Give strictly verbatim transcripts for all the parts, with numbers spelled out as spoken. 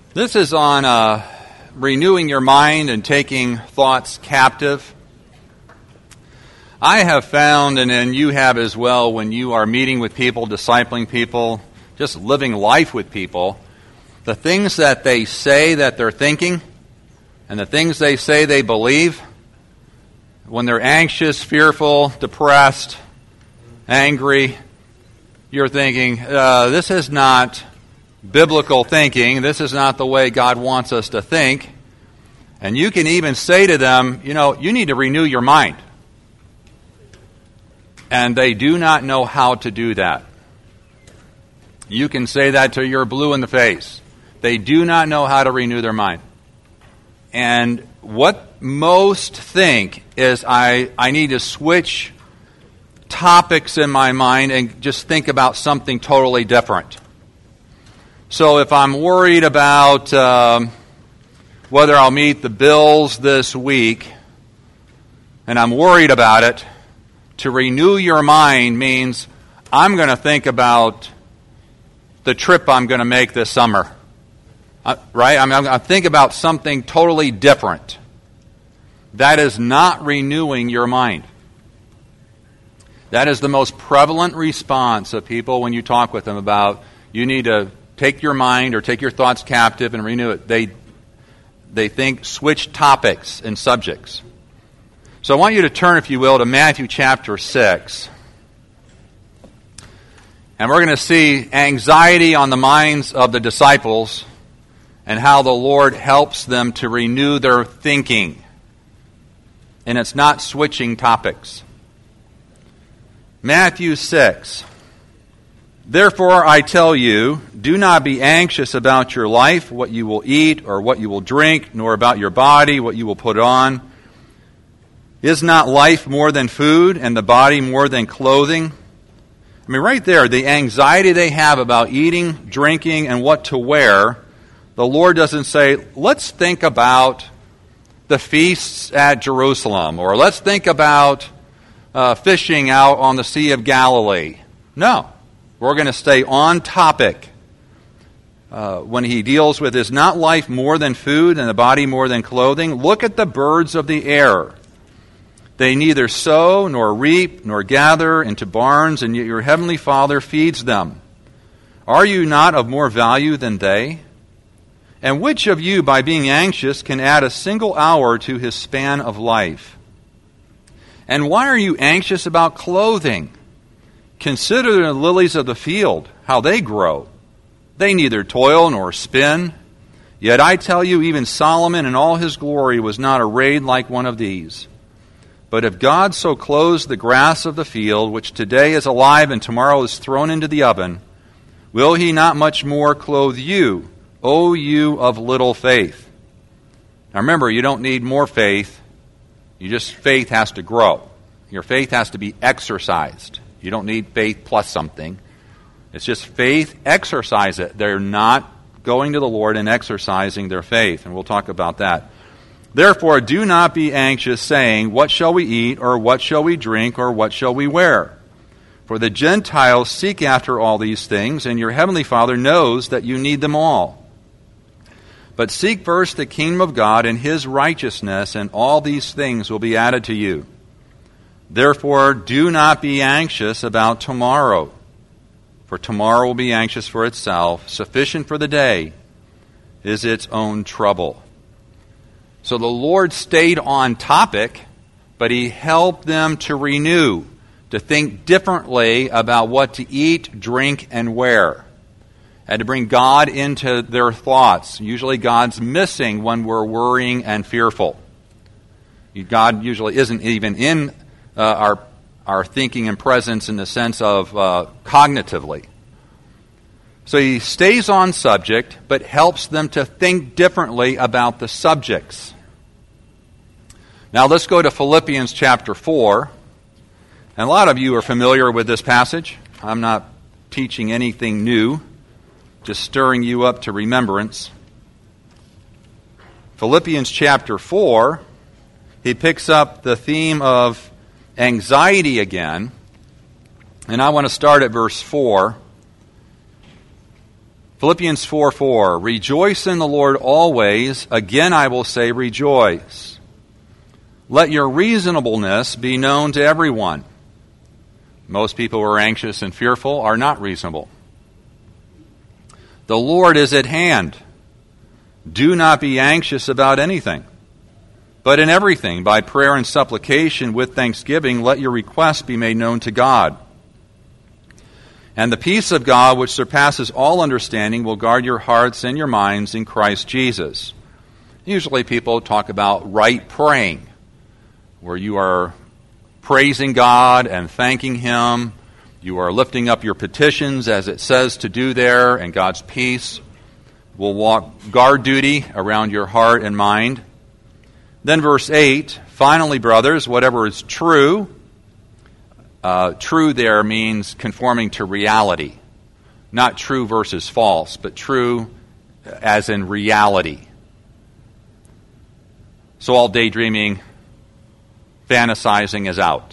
This is on uh, renewing your mind and taking thoughts captive. I have found, and then you have as well, when you are meeting with people, discipling people, just living life with people, the things that they say that they're thinking and the things they say they believe, when they're anxious, fearful, depressed, angry, you're thinking, uh, this is not biblical thinking. This is not the way God wants us to think. And you can even say to them, you know, you need to renew your mind. And they do not know how to do that. You can say that till you're blue in the face. They do not know how to renew their mind. And what most think is I, I need to switch topics in my mind and just think about something totally different. So if I'm worried about um, whether I'll meet the bills this week, and I'm worried about it, to renew your mind means I'm going to think about the trip I'm going to make this summer. Uh, right? I'm, I'm going to think about something totally different. That is not renewing your mind. That is the most prevalent response of people when you talk with them about you need to take your mind or take your thoughts captive and renew it. They they think switch topics and subjects. So I want you to turn, if you will, to Matthew chapter six. And we're going to see anxiety on the minds of the disciples and how the Lord helps them to renew their thinking. And it's not switching topics. Matthew six. Therefore, I tell you, do not be anxious about your life, what you will eat or what you will drink, nor about your body, what you will put on. Is not life more than food, and the body more than clothing? I mean, right there, the anxiety they have about eating, drinking, and what to wear, the Lord doesn't say, let's think about the feasts at Jerusalem, or let's think about uh, fishing out on the Sea of Galilee. No. We're going to stay on topic uh, when he deals with, is not life more than food and the body more than clothing? Look at the birds of the air. They neither sow nor reap nor gather into barns, and yet your heavenly Father feeds them. Are you not of more value than they? And which of you, by being anxious, can add a single hour to his span of life? And why are you anxious about clothing? Consider the lilies of the field, how they grow. They neither toil nor spin. Yet I tell you, even Solomon in all his glory was not arrayed like one of these. But if God so clothes the grass of the field, which today is alive and tomorrow is thrown into the oven, will he not much more clothe you, O you of little faith? Now remember, you don't need more faith. You just, faith has to grow. Your faith has to be exercised. You don't need faith plus something. It's just faith, exercise it. They're not going to the Lord and exercising their faith, and we'll talk about that. Therefore, do not be anxious, saying, what shall we eat, or what shall we drink, or what shall we wear? For the Gentiles seek after all these things, and your heavenly Father knows that you need them all. But seek first the kingdom of God and his righteousness, and all these things will be added to you. Therefore, do not be anxious about tomorrow, for tomorrow will be anxious for itself. Sufficient for the day is its own trouble. So the Lord stayed on topic, but he helped them to renew, to think differently about what to eat, drink, and wear, and to bring God into their thoughts. Usually God's missing when we're worrying and fearful. God usually isn't even in Uh, our our thinking and presence in the sense of uh, cognitively. So he stays on subject, but helps them to think differently about the subjects. Now let's go to Philippians chapter four. And a lot of you are familiar with this passage. I'm not teaching anything new, just stirring you up to remembrance. Philippians chapter four, he picks up the theme of anxiety again, and I want to start at verse four. Philippians four four, rejoice in the Lord always. Again I will say rejoice. Let your reasonableness be known to everyone. Most people who are anxious and fearful are not reasonable. The Lord is at hand. Do not be anxious about anything, but in everything, by prayer and supplication with thanksgiving, let your requests be made known to God. And the peace of God, which surpasses all understanding, will guard your hearts and your minds in Christ Jesus. Usually people talk about right praying, where you are praising God and thanking Him. You are lifting up your petitions, as it says to do there, and God's peace will walk guard duty around your heart and mind. Then verse eight, finally, brothers, whatever is true, uh, true there means conforming to reality. Not true versus false, but true as in reality. So all daydreaming, fantasizing is out.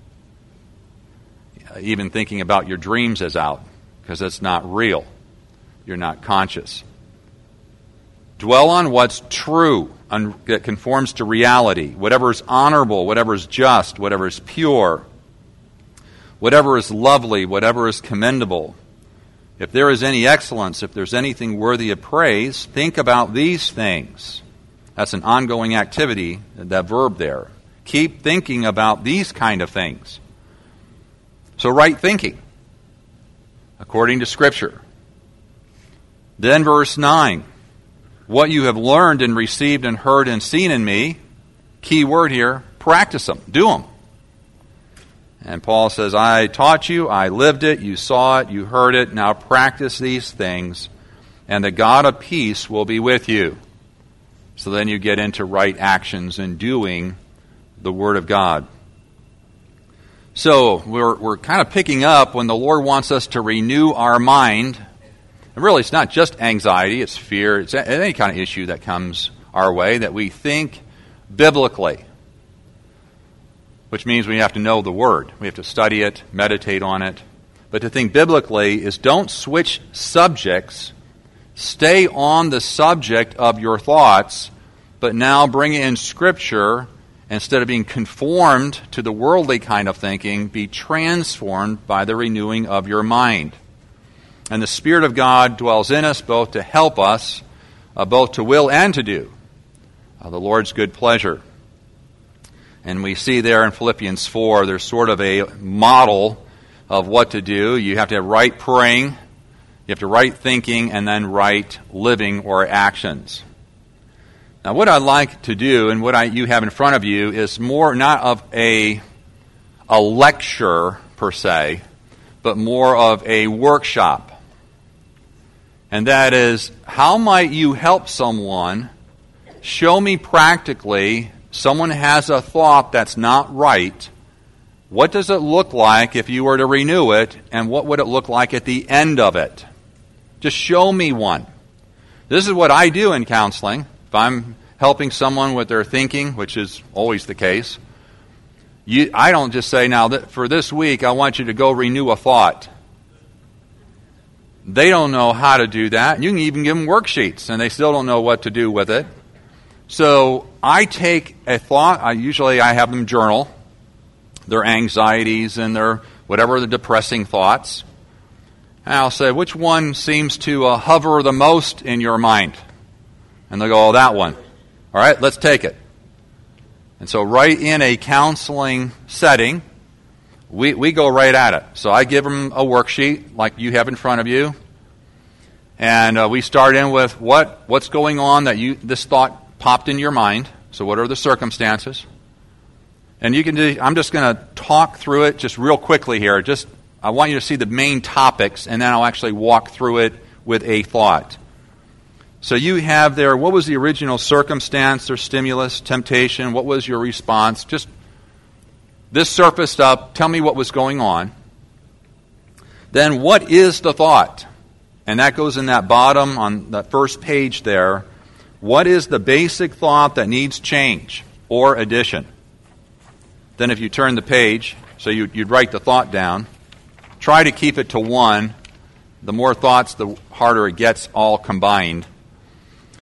Even thinking about your dreams is out, because it's not real. You're not conscious. Dwell on what's true, that conforms to reality. Whatever is honorable, whatever is just, whatever is pure, whatever is lovely, whatever is commendable. If there is any excellence, if there's anything worthy of praise, think about these things. That's an ongoing activity, that verb there. Keep thinking about these kind of things. So right thinking, according to Scripture. Then verse nine. What you have learned and received and heard and seen in me, key word here, practice them, do them. And Paul says, I taught you, I lived it, you saw it, you heard it, now practice these things, and the God of peace will be with you. So then you get into right actions and doing the Word of God. So we're we're kind of picking up when the Lord wants us to renew our mind. And really, it's not just anxiety, it's fear, it's any kind of issue that comes our way, that we think biblically, which means we have to know the Word. We have to study it, meditate on it. But to think biblically is don't switch subjects. Stay on the subject of your thoughts, but now bring in Scripture. Instead of being conformed to the worldly kind of thinking, be transformed by the renewing of your mind. And the Spirit of God dwells in us both to help us, uh, both to will and to do uh, the Lord's good pleasure. And we see there in Philippians four, there's sort of a model of what to do. You have to have right praying, you have to right thinking, and then right living or actions. Now, what I'd like to do, and what I, you have in front of you, is more not of a, a lecture, per se, but more of a workshop. And that is, how might you help someone? Show me practically, someone has a thought that's not right. What does it look like if you were to renew it, and what would it look like at the end of it? Just show me one. This is what I do in counseling. If I'm helping someone with their thinking, which is always the case, you, I don't just say, now, that for this week, I want you to go renew a thought. They don't know how to do that. You can even give them worksheets, and they still don't know what to do with it. So I take a thought. I usually I have them journal their anxieties and their whatever the depressing thoughts. And I'll say, which one seems to uh, hover the most in your mind? And they'll go, oh, that one. All right, let's take it. And so right in a counseling setting, we, we go right at it. So I give them a worksheet like you have in front of you. And uh, we start in with what what's going on that you this thought popped in your mind. So what are the circumstances? And you can do, I'm just going to talk through it just real quickly here. Just I want you to see the main topics, and then I'll actually walk through it with a thought. So you have there, what was the original circumstance or stimulus, temptation? What was your response? Just this surfaced up. Tell me what was going on. Then what is the thought? And that goes in that bottom on that first page there. What is the basic thought that needs change or addition? Then if you turn the page, so you, you'd write the thought down, try to keep it to one, The more thoughts, the harder it gets all combined.